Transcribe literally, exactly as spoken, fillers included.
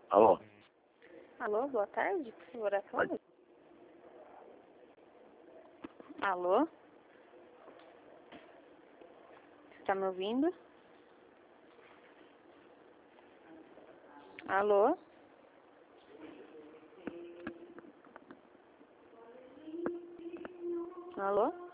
Alô? Alô, boa tarde, por favor, a Oi. Cláudia. Alô? Está me ouvindo? Alô? Alô?